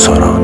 ساران.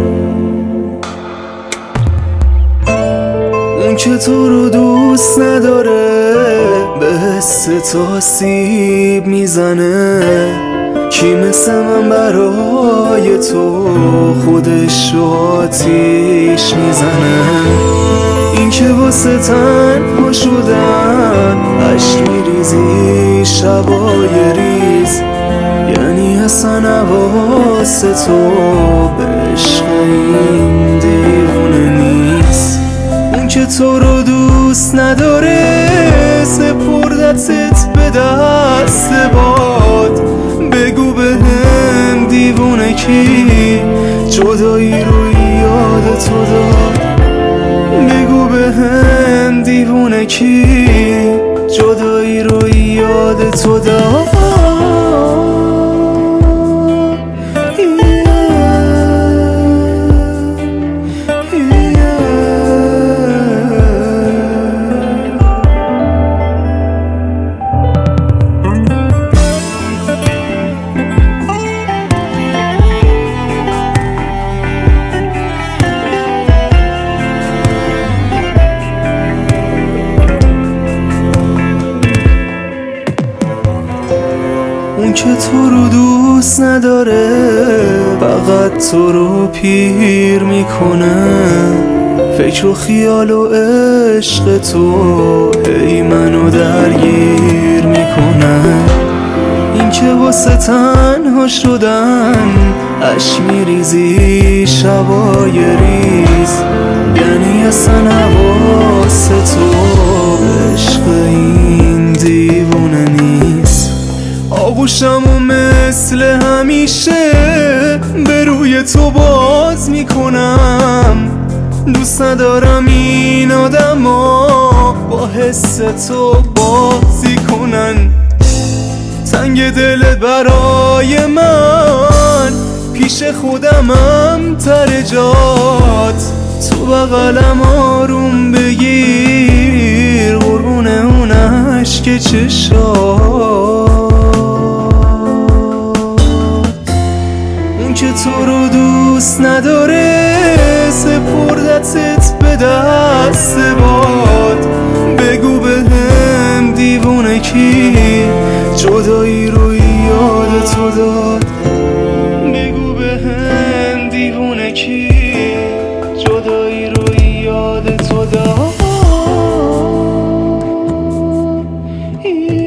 اون که تو رو دوست نداره به حس تو آسیب میزنه، کی مثل من برای تو خودش رو آتیش میزنه. این که واسه تنها شدن عشق میریزی شبای ریز، یعنی اصلا حواس تو به عشق این دیوونه نیست. اون که تو رو دوست نداره سپردتت به دست باد، بگو بهم دیوونه کی جدایی رو یاد تو داد، بگو بهم دیوونه کی جدایی رو یاد تو داد. اون که تو رو دوست نداره فقط تو رو پیر میکنه، فکر و خیال و عشق تو هی منو درگیر میکنه. این که واسه تنها شدن عشق میریزی شبای ریز، یعنی اصلا حواس تو عشق این دیوونه نیست. آغوشم و مثل همیشه به روی تو باز میکنم، دوست ندارم این آدما با حس تو بازی کنن. تنگ دلت برای من پیش خودمم تر جات، تو بغلم آروم بگیر قربون اون عشق چشات. که تو رو دوست نداره سپردتت به دست باد، بگو بهم دیوونه کی جدایی رو یاد تو داد، بگو بهم دیوونه کی جدایی رو یاد تو داد.